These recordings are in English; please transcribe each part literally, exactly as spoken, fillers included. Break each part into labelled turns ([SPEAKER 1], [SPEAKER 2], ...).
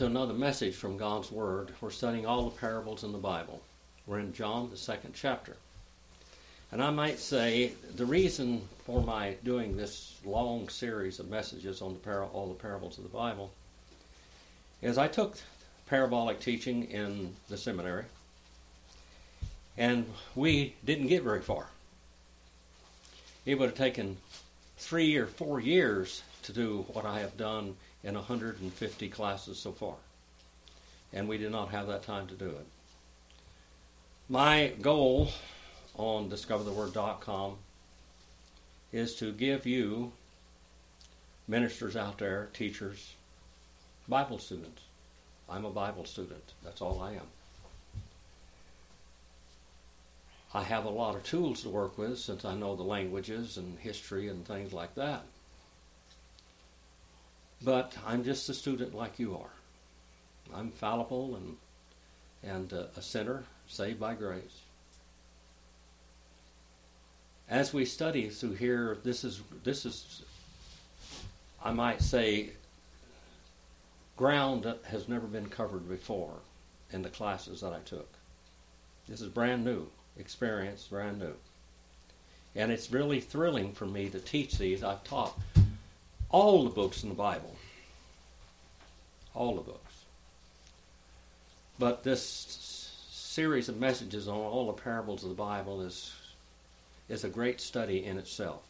[SPEAKER 1] Another message from God's Word. We're studying all the parables in the Bible. We're in John, the second chapter. And I might say the reason for my doing this long series of messages on the par- all the parables of the Bible is I took parabolic teaching in the seminary, and we didn't get very far. It would have taken three or four years to do what I have done in one hundred fifty classes so far. And we did not have that time to do it. My goal on discover the word dot com is to give you, ministers out there, teachers, Bible students. I'm a Bible student. That's all I am. I have a lot of tools to work with since I know the languages and history and things like that. But I'm just a student like you are. I'm fallible and and uh, a sinner saved by grace. As we study through here, this is this is, I might say, ground that has never been covered before in the classes that I took. This is brand new experience, brand new, and it's really thrilling for me to teach these. I've taught all the books in the Bible. All the books. But this series of messages on all the parables of the Bible is, is a great study in itself.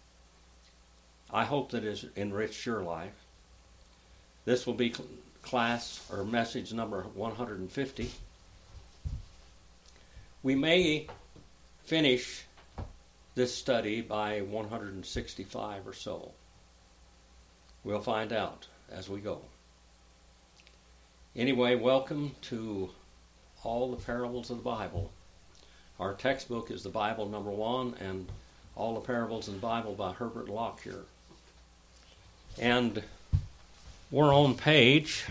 [SPEAKER 1] I hope that it has enriched your life. This will be class or message number one hundred fifty. We may finish this study by one hundred sixty-five or so. We'll find out as we go. Anyway, welcome to all the parables of the Bible. Our textbook is the Bible number one, and all the parables in the Bible by Herbert Lockyer. And we're on page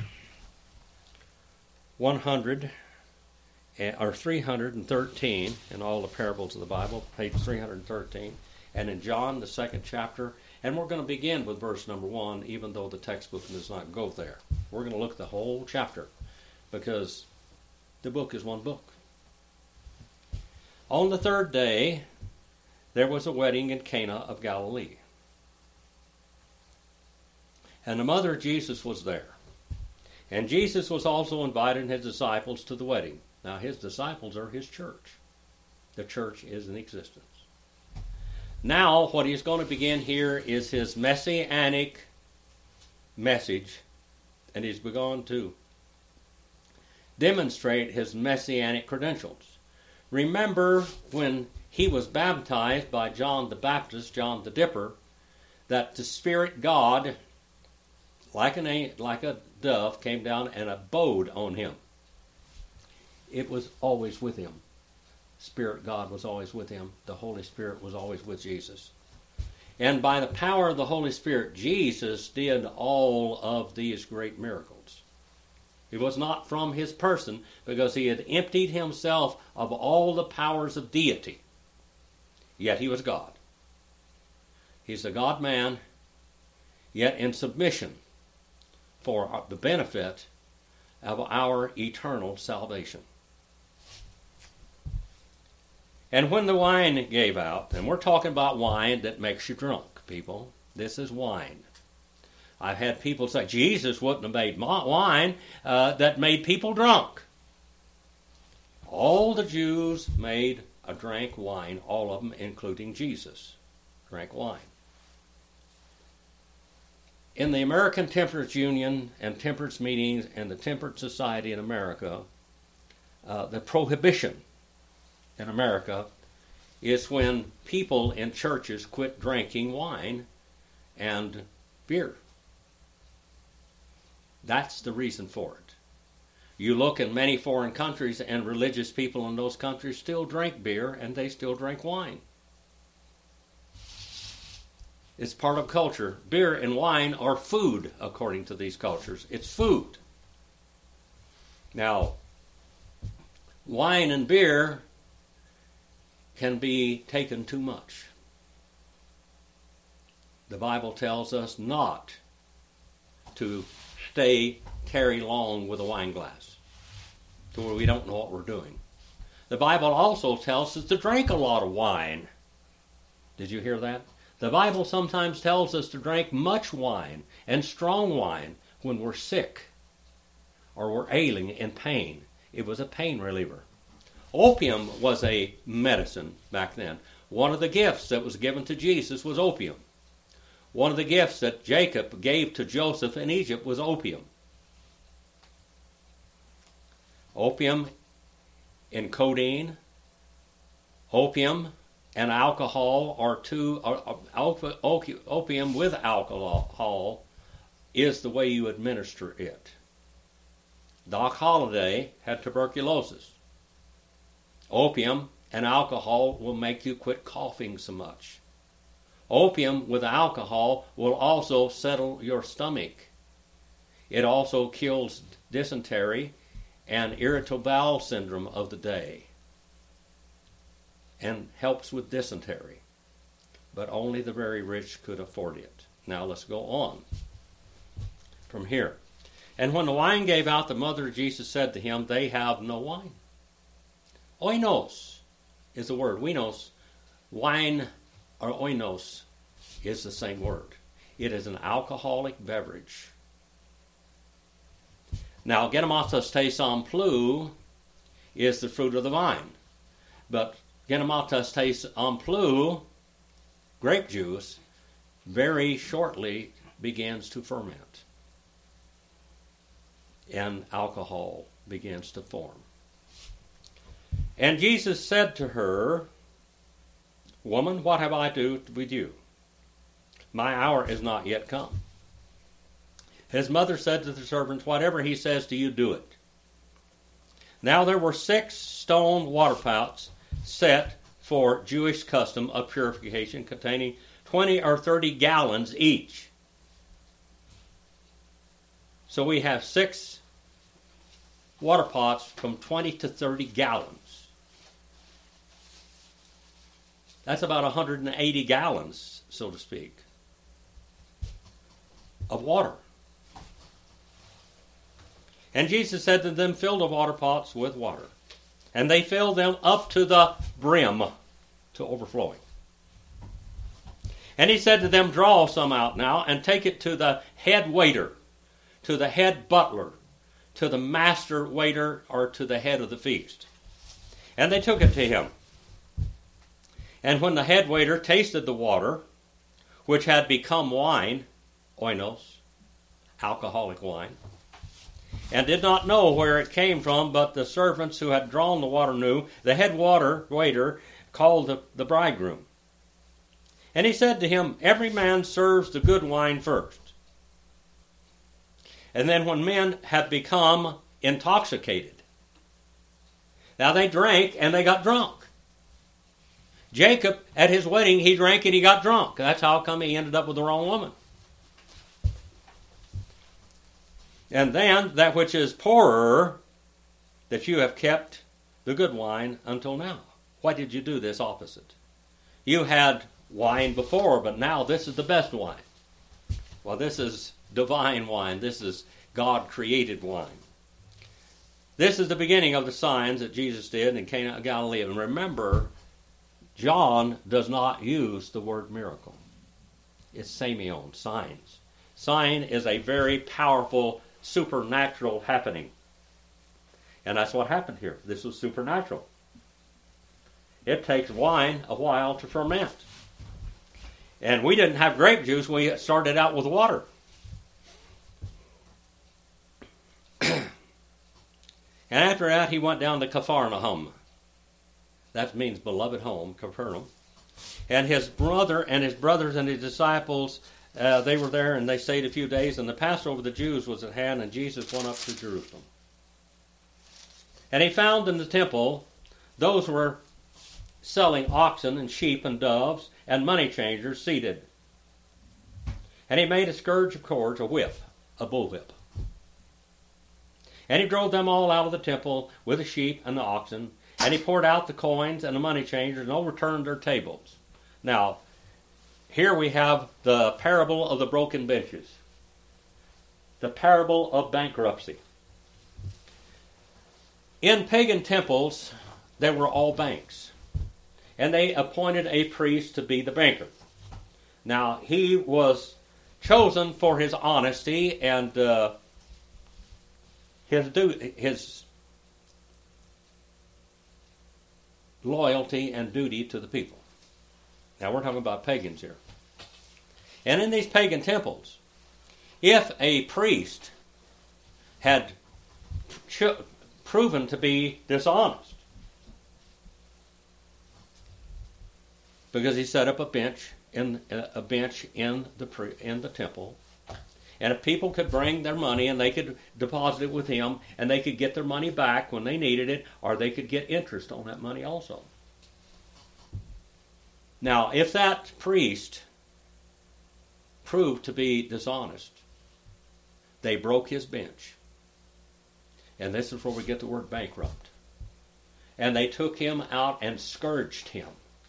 [SPEAKER 1] one hundred or three hundred thirteen in all the parables of the Bible, page three hundred thirteen, and in John, the second chapter. And we're going to begin with verse number one, even though the textbook does not go there. We're going to look at the whole chapter, because the book is one book. On the third day, there was a wedding in Cana of Galilee. And the mother of Jesus was there. And Jesus was also inviting his disciples to the wedding. Now, his disciples are his church. The church is in existence. Now, what he's going to begin here is his messianic message, and he's begun to demonstrate his messianic credentials. Remember when he was baptized by John the Baptist, John the Dipper, that the Spirit God, like, an, like a dove, came down and abode on him. It was always with him. Spirit God was always with him. The Holy Spirit was always with Jesus. And by the power of the Holy Spirit, Jesus did all of these great miracles. It was not from his person, because he had emptied himself of all the powers of deity. Yet he was God. He's the God-man, yet in submission for the benefit of our eternal salvation. And when the wine gave out, and we're talking about wine that makes you drunk, people. This is wine. I've had people say, Jesus wouldn't have made wine uh, that made people drunk. All the Jews made or drank wine, all of them, including Jesus, drank wine. In the American Temperance Union and temperance meetings and the Temperance Society in America, uh, the prohibition in America is when people in churches quit drinking wine and beer. That's the reason for it. You look in many foreign countries, and religious people in those countries still drink beer, and they still drink wine. It's part of culture. Beer and wine are food, according to these cultures. It's food. Now, wine and beer can be taken too much. The Bible tells us not to stay tarry long with a wine glass to where we don't know what we're doing. The Bible also tells us to drink a lot of wine. Did you hear that? The Bible sometimes tells us to drink much wine and strong wine when we're sick or we're ailing in pain. It was a pain reliever. Opium was a medicine back then. One of the gifts that was given to Jesus was opium. One of the gifts that Jacob gave to Joseph in Egypt was opium. Opium and codeine, opium and alcohol are two, or, or, opium with alcohol is the way you administer it. Doc Holliday had tuberculosis. Opium and alcohol will make you quit coughing so much. Opium with alcohol will also settle your stomach. It also kills dysentery and irritable bowel syndrome of the day and helps with dysentery. But only the very rich could afford it. Now let's go on from here. And when the wine gave out, the mother of Jesus said to him, they have no wine. Oinos is the word. Winos, wine, or oinos is the same word. It is an alcoholic beverage. Now, genomatos te samplou is the fruit of the vine. But genomatos te amplou, grape juice, very shortly begins to ferment. And alcohol begins to form. And Jesus said to her, woman, what have I to do with you? My hour is not yet come. His mother said to the servants, whatever he says to you, do it. Now there were six stone water pots set for Jewish custom of purification, containing twenty or thirty gallons each. So we have six water pots from twenty to thirty gallons. That's about one hundred eighty gallons, so to speak, of water. And Jesus said to them, fill the water pots with water. And they filled them up to the brim, to overflowing. And he said to them, draw some out now and take it to the head waiter, to the head butler, to the master waiter, or to the head of the feast. And they took it to him. And when the head waiter tasted the water, which had become wine, oinos, alcoholic wine, and did not know where it came from, but the servants who had drawn the water knew, the head water waiter called the, the bridegroom. And he said to him, every man serves the good wine first. And then when men have become intoxicated, now they drank and they got drunk. Jacob, at his wedding, he drank and he got drunk. That's how come he ended up with the wrong woman. And then that which is poorer, that you have kept the good wine until now. Why did you do this opposite? You had wine before, but now this is the best wine. Well, this is divine wine. This is God-created wine. This is the beginning of the signs that Jesus did in Cana of Galilee. And remember, John does not use the word miracle. It's semeion, signs. Sign is a very powerful supernatural happening. And that's what happened here. This was supernatural. It takes wine a while to ferment. And we didn't have grape juice. We started out with water. And after that, he went down to Capharnaum. That means beloved home, Capernaum. And his brother and his brothers and his disciples, uh, they were there, and they stayed a few days. And the Passover of the Jews was at hand, and Jesus went up to Jerusalem. And he found in the temple those who were selling oxen and sheep and doves and money changers seated. And he made a scourge of cords, a whip, a bullwhip. And he drove them all out of the temple with the sheep and the oxen. And he poured out the coins and the money changers and overturned their tables. Now, here we have the parable of the broken benches. the parable of bankruptcy. In pagan temples, there were all banks, and they appointed a priest to be the banker. Now, he was chosen for his honesty and uh, his du- his loyalty and duty to the people. Now, we're talking about pagans here. And in these pagan temples, if a priest had ch- proven to be dishonest, because he set up a bench in a bench in the pre, in the temple, and if people could bring their money and they could deposit it with him, and they could get their money back when they needed it, or they could get interest on that money also. Now, if that priest proved to be dishonest, they broke his bench. And this is where we get the word bankrupt. And they took him out and scourged him.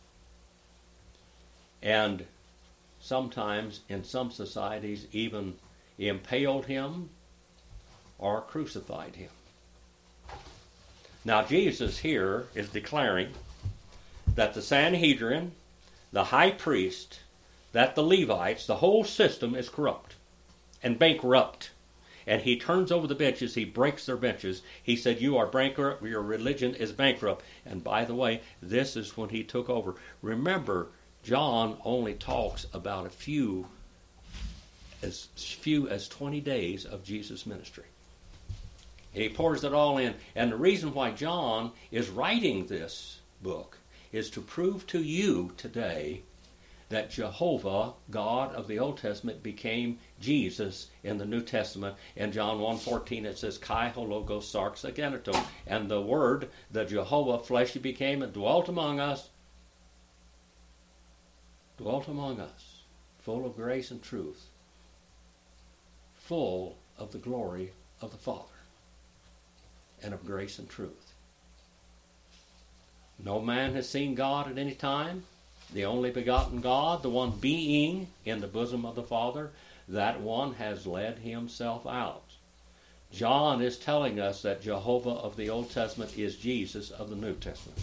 [SPEAKER 1] And sometimes, in some societies, even impaled him or crucified him. Now, Jesus here is declaring that the Sanhedrin, the high priest, that the Levites, the whole system is corrupt and bankrupt. And he turns over the benches, he breaks their benches. He said, you are bankrupt, your religion is bankrupt. And by the way, this is when he took over. Remember, John only talks about a few, as few as twenty days of Jesus' ministry. He pours it all in. And the reason why John is writing this book is to prove to you today that Jehovah, God of the Old Testament, became Jesus in the New Testament. In John one fourteen it says, Kai ho logos sarx ageneto. And the Word, the Jehovah, fleshly became and dwelt among us. Dwelt among us, full of grace and truth, full of the glory of the Father, and of grace and truth. No man has seen God at any time. The only begotten God, the one being in the bosom of the Father, that one has led himself out. John is telling us that Jehovah of the Old Testament is Jesus of the New Testament.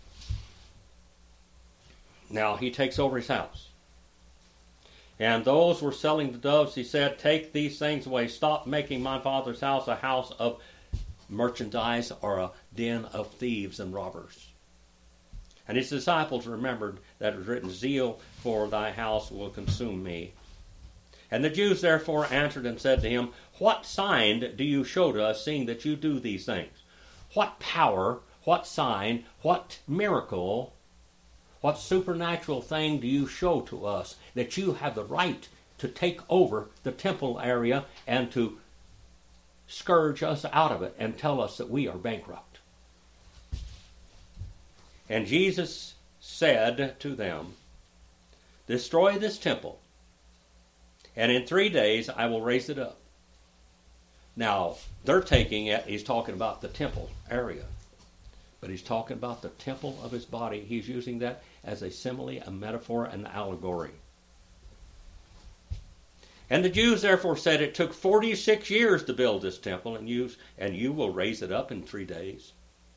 [SPEAKER 1] Now he takes over his house. And those were selling the doves, he said, take these things away. Stop making my Father's house a house of merchandise or a den of thieves and robbers. And his disciples remembered that it was written, zeal for thy house will consume me. And the Jews therefore answered and said to him, what sign do you show to us, seeing that you do these things? What power, what sign, what miracle, what supernatural thing do you show to us that you have the right to take over the temple area and to scourge us out of it and tell us that we are bankrupt? And Jesus said to them, destroy this temple, and in three days I will raise it up. Now, they're taking it, he's talking about the temple area, but he's talking about the temple of his body. He's using that as a simile, a metaphor, an allegory. And the Jews therefore said, it took forty-six years to build this temple, and you, and you will raise it up in three days.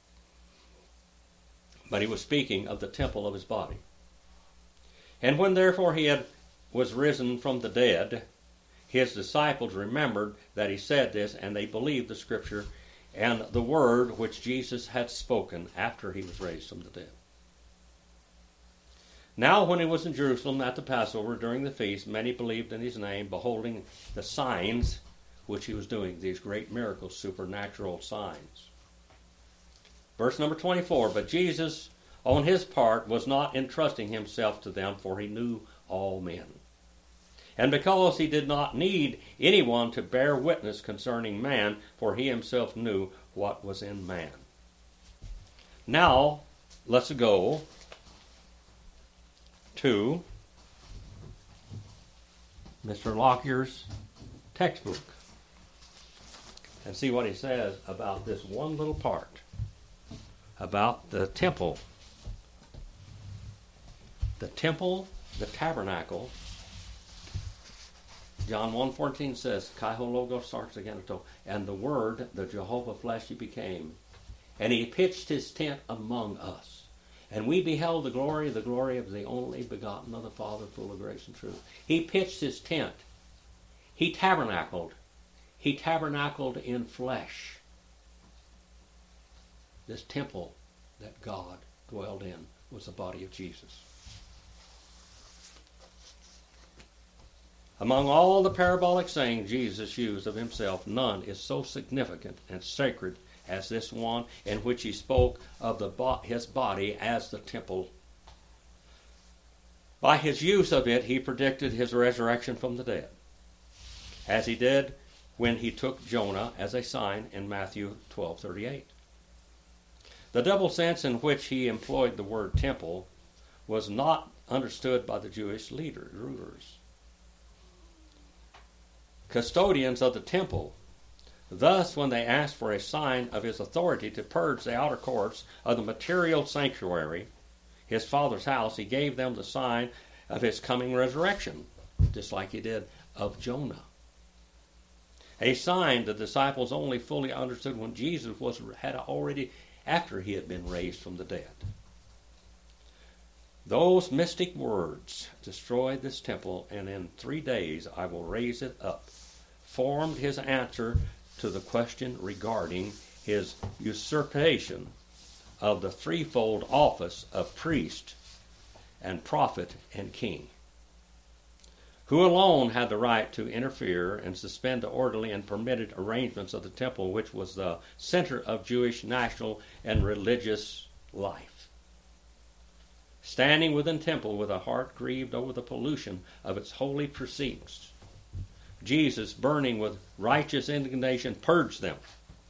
[SPEAKER 1] But he was speaking of the temple of his body. And when therefore he had was risen from the dead, his disciples remembered that he said this, and they believed the scripture and the word which Jesus had spoken after he was raised from the dead. Now when he was in Jerusalem at the Passover during the feast, many believed in his name, beholding the signs which he was doing, these great miracles, supernatural signs. Verse number twenty-four, but Jesus, on his part, was not entrusting himself to them, for he knew all men. And because he did not need anyone to bear witness concerning man, for he himself knew what was in man. Now, let's go to Mister Lockyer's textbook and see what he says about this one little part, about the temple. The temple, the tabernacle, John one fourteen says, Kai ho logos sarx aganeto, and the Word, the Jehovah flesh, he became. And he pitched his tent among us. And we beheld the glory, the glory of the only begotten of the Father, full of grace and truth. He pitched his tent. He tabernacled. He tabernacled in flesh. This temple that God dwelled in was the body of Jesus. Among all the parabolic sayings Jesus used of himself, none is so significant and sacred as this one in which he spoke of the bo- his body as the temple. By his use of it, he predicted his resurrection from the dead, as he did when he took Jonah as a sign in Matthew twelve thirty-eight. The double sense in which he employed the word temple was not understood by the Jewish leaders, rulers. Custodians of the temple. Thus, when they asked for a sign of his authority to purge the outer courts of the material sanctuary, his Father's house, he gave them the sign of his coming resurrection, just like he did of Jonah. A sign the disciples only fully understood when Jesus was had already, after he had been raised from the dead. Those mystic words, destroy this temple, and in three days I will raise it up, formed his answer to the question regarding his usurpation of the threefold office of priest and prophet and king, who alone had the right to interfere and suspend the orderly and permitted arrangements of the temple, which was the center of Jewish national and religious life. Standing within the temple with a heart grieved over the pollution of its holy precincts, Jesus, burning with righteous indignation, purged them.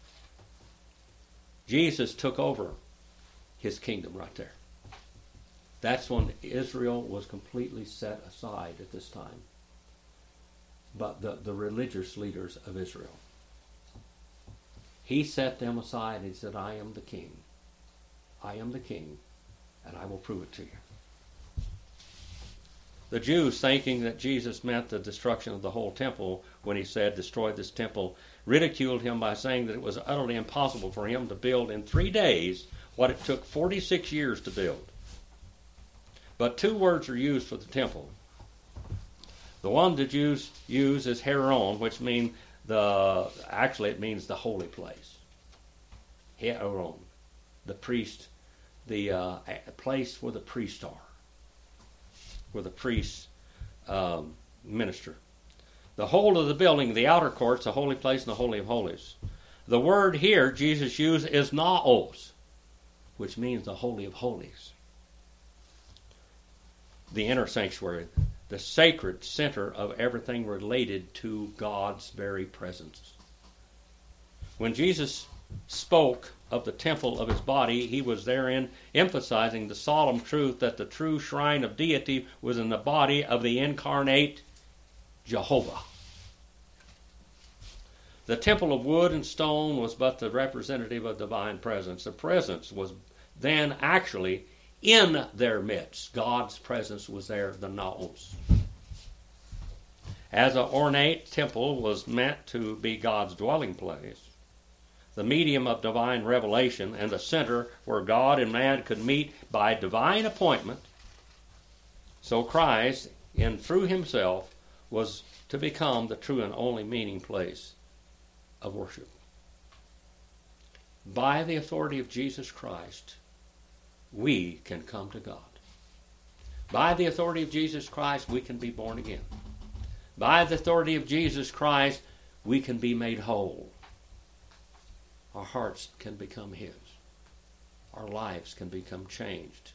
[SPEAKER 1] Jesus took over his kingdom right there. That's when Israel was completely set aside at this time. But the, the religious leaders of Israel. He set them aside and he said, I am the king. I am the king, and I will prove it to you. The Jews, thinking that Jesus meant the destruction of the whole temple when he said, destroy this temple, ridiculed him by saying that it was utterly impossible for him to build in three days what it took forty-six years to build. But two words are used for the temple. The one the Jews use is Heron, which means the, actually it means the holy place. Heron, the priest, the uh, place where the priests are, where the priests um, minister. The whole of the building, the outer courts, the holy place, and the holy of holies. The word here Jesus used is naos, which means the holy of holies. The inner sanctuary, the sacred center of everything related to God's very presence. When Jesus spoke of the temple of his body, he was therein emphasizing the solemn truth that the true shrine of deity was in the body of the incarnate Jehovah. The temple of wood and stone was but the representative of divine presence. The presence was then actually in their midst. God's presence was there, the naos. As an ornate temple was meant to be God's dwelling place, the medium of divine revelation, and the center where God and man could meet by divine appointment, so Christ, in through himself, was to become the true and only meaning place of worship. By the authority of Jesus Christ, we can come to God. By the authority of Jesus Christ, we can be born again. By the authority of Jesus Christ, we can be made whole. Our hearts can become his. Our lives can become changed.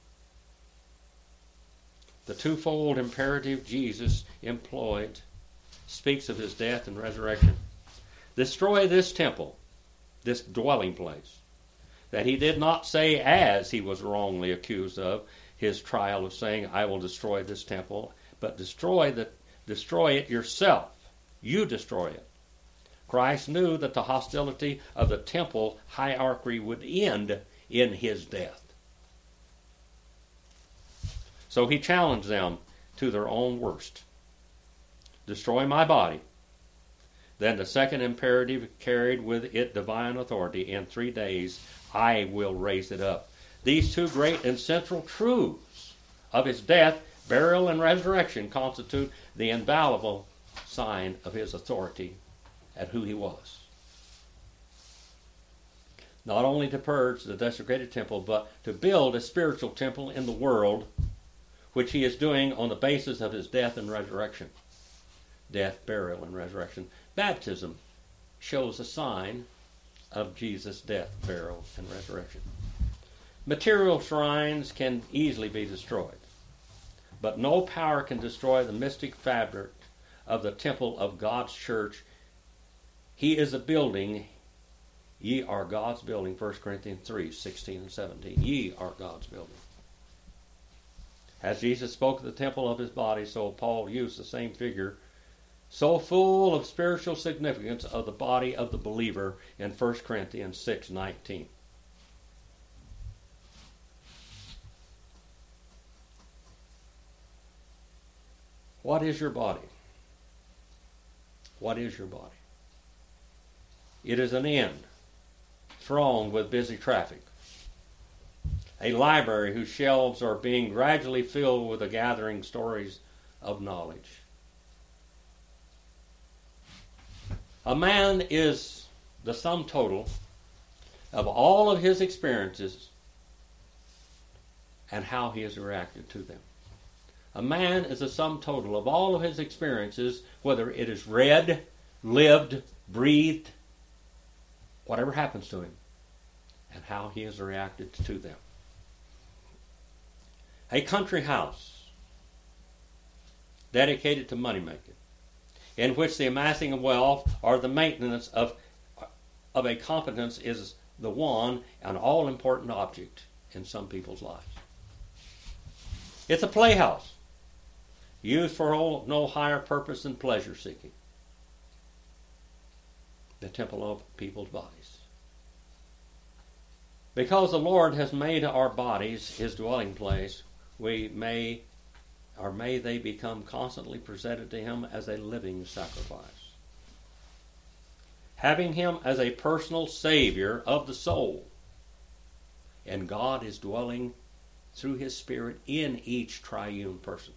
[SPEAKER 1] The twofold imperative Jesus employed speaks of his death and resurrection. Destroy this temple, this dwelling place, that he did not say as he was wrongly accused of his trial of saying, I will destroy this temple, but destroy the destroy it yourself. You destroy it. Christ knew that the hostility of the temple hierarchy would end in his death. So he challenged them to their own worst. destroy my body, then the second imperative carried with it divine authority. In three days I will raise it up. These two great and central truths of his death, burial, and resurrection constitute the infallible sign of his authority and who he was. Not only to purge the desecrated temple, but to build a spiritual temple in the world, which he is doing on the basis of his death and resurrection. Death, burial, and resurrection. Baptism shows a sign of Jesus' death, burial, and resurrection. Material shrines can easily be destroyed, but no power can destroy the mystic fabric of the temple of God's church. He is a building. Ye are God's building, First Corinthians three, sixteen and seventeen. Ye are God's building. As Jesus spoke of the temple of his body, so Paul used the same figure, so full of spiritual significance of the body of the believer in First Corinthians six, nineteen. What is your body? What is your body? It is an inn, thronged with busy traffic. A library whose shelves are being gradually filled with the gathering stories of knowledge. A man is the sum total of all of his experiences and how he has reacted to them. A man is a sum total of all of his experiences, whether it is read, lived, breathed, whatever happens to him, and how he has reacted to them. A country house dedicated to money making, in which the amassing of wealth or the maintenance of, of a competence is the one and all-important object in some people's lives. It's a playhouse, used for no higher purpose than pleasure-seeking. The temple of people's bodies. Because the Lord has made our bodies his dwelling place, we may, or may they become constantly presented to him as a living sacrifice. Having him as a personal Savior of the soul, and God is dwelling through his Spirit in each triune person.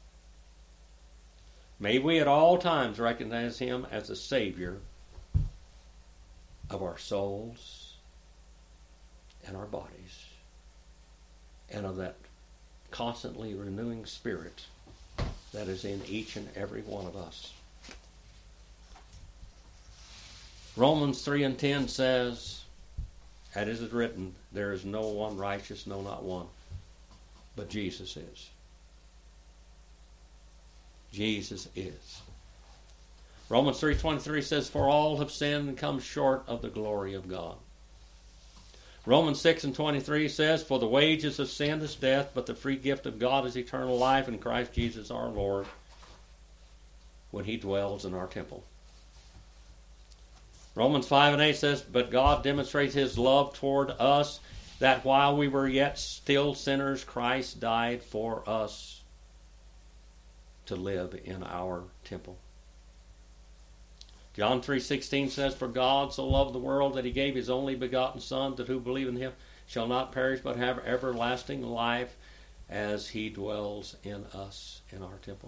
[SPEAKER 1] May we at all times recognize him as the Savior of our souls and our bodies, and of that constantly renewing Spirit that is in each and every one of us. Romans three and ten says, as it is written, there is no one righteous, no, not one, but Jesus is. Jesus is. Romans three twenty-three says, for all have sinned and come short of the glory of God. Romans six and twenty-three says, for the wages of sin is death, but the free gift of God is eternal life in Christ Jesus our Lord, when he dwells in our temple. Romans five and eight says, but God demonstrates his love toward us, that while we were yet still sinners, Christ died for us to live in our temple. John three sixteen says, for God so loved the world that he gave his only begotten Son, that who believe in him shall not perish but have everlasting life, as he dwells in us in our temple.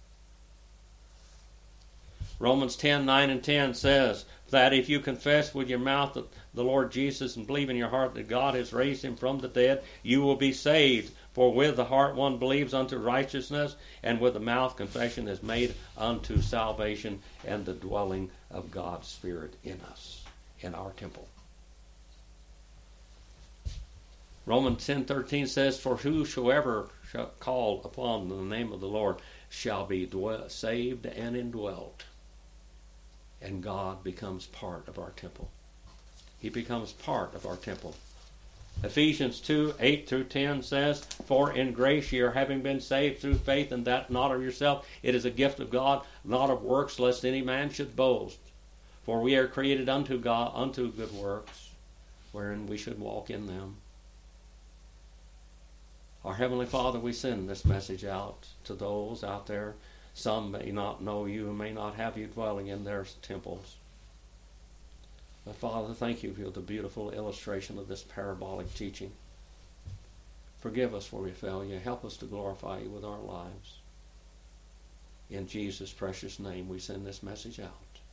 [SPEAKER 1] Romans ten, nine and ten says that if you confess with your mouth that the Lord Jesus and believe in your heart that God has raised him from the dead, you will be saved. For with the heart one believes unto righteousness, and with the mouth confession is made unto salvation, and the dwelling of God's Spirit in us, in our temple. Romans ten thirteen says, for whosoever shall call upon the name of the Lord shall be dwell, saved and indwelt. And God becomes part of our temple. He becomes part of our temple. Ephesians two, eight through ten says, for in grace ye are having been saved through faith, and that not of yourself. It is a gift of God, not of works, lest any man should boast. For we are created unto God, unto good works, wherein we should walk in them. Our Heavenly Father, we send this message out to those out there Some may not know you and may not have you dwelling in their temples. But Father, thank you for the beautiful illustration of this parabolic teaching. Forgive us where we fail you. Help us to glorify you with our lives. In Jesus' precious name we send this message out.